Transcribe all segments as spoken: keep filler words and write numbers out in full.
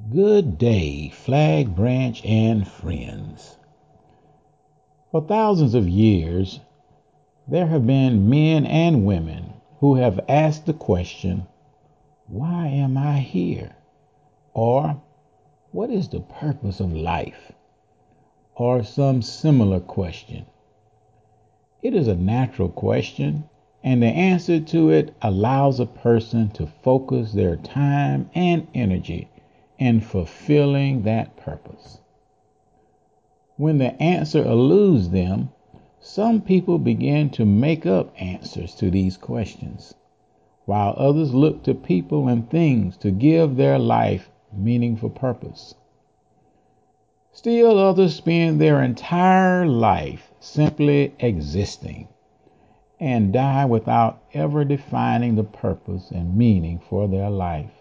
Good day, Flag Branch and friends. For thousands of years, there have been men and women who have asked the question, why am I here? Or, what is the purpose of life? Or some similar question. It is a natural question, and the answer to it allows a person to focus their time and energy in fulfilling that purpose. When the answer eludes them, some people begin to make up answers to these questions, while others look to people and things to give their life meaningful purpose. Still others spend their entire life simply existing and die without ever defining the purpose and meaning for their life.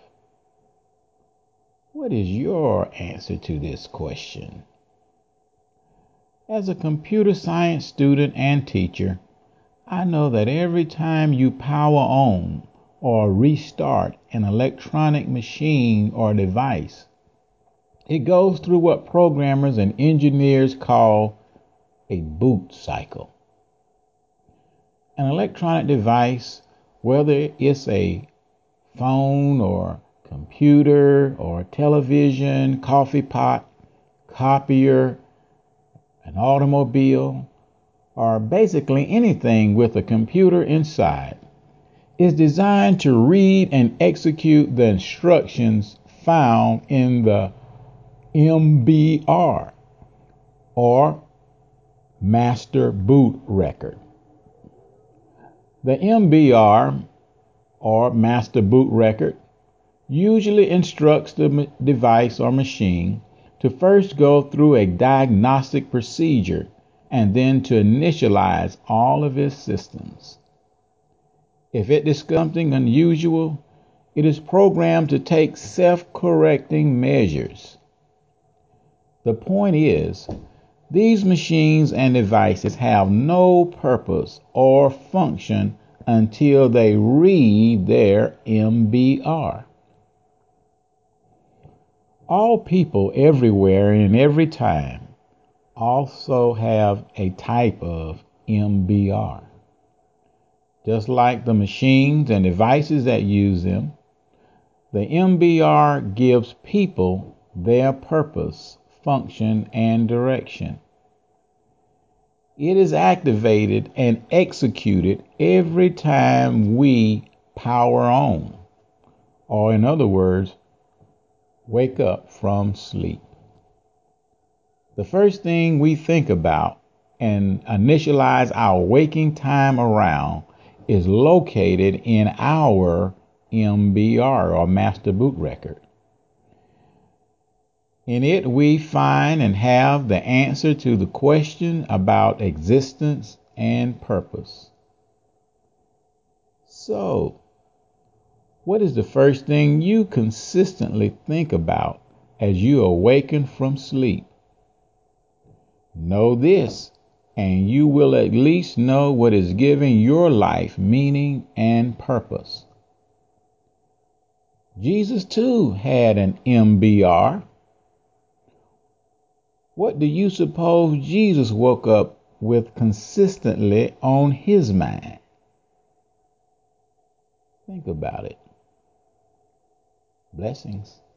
What is your answer to this question? As a computer science student and teacher, I know that every time you power on or restart an electronic machine or device, it goes through what programmers and engineers call a boot cycle. An electronic device, whether it's a phone or computer or television, coffee pot, copier, an automobile, or basically anything with a computer inside, is designed to read and execute the instructions found in the M B R, or Master Boot Record. The M B R, or Master Boot Record, usually instructs the device or machine to first go through a diagnostic procedure and then to initialize all of its systems. If it discovers something unusual, it is programmed to take self-correcting measures. The point is, these machines and devices have no purpose or function until they read their M B R. All people everywhere and every time also have a type of M B R. Just like the machines and devices that use them, the M B R gives people their purpose, function, and direction. It is activated and executed every time we power on, or in other words, wake up from sleep. The first thing we think about and initialize our waking time around is located in our M B R, or Master Boot Record. In it, we find and have the answer to the question about existence and purpose. So, what is the first thing you consistently think about as you awaken from sleep? Know this, and you will at least know what is giving your life meaning and purpose. Jesus too had an M B R. What do you suppose Jesus woke up with consistently on his mind? Think about it. Blessings.